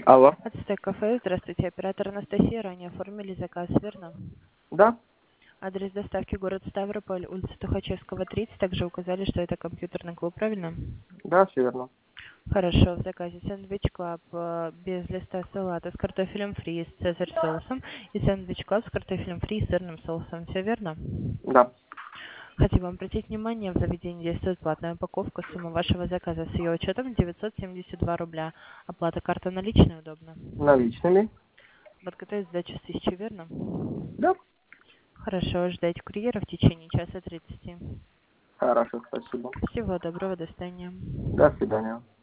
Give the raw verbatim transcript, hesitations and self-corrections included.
Алло. Ацтек кафе. Здравствуйте, оператор Анастасия. Ранее оформили заказ, верно? Да? Адрес доставки город Ставрополь, улица Тухачевского, тридцать. Также указали, что это компьютерный клуб, правильно? Да, все верно. Хорошо, в заказе сэндвич клаб э, без листа салата с картофелем фри с цезарь соусом и сэндвич клаб с картофелем фри и сырным соусом. Все верно? Да. Хотим вам обратить внимание, в заведении действует платная упаковка. Сумма вашего заказа с ее учетом девятьсот семьдесят два рубля. Оплата карта наличная удобно. Наличными? Подготовить сдачу с тысячи, верно? Да. Хорошо, ждать курьера в течение часа тридцати. Хорошо, спасибо. Всего доброго, до свидания. До свидания.